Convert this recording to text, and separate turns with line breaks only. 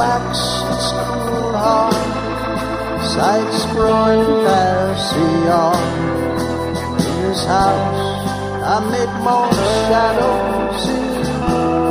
wax its cool heart, sights growing Pharisee on. In this house I make more shadows see.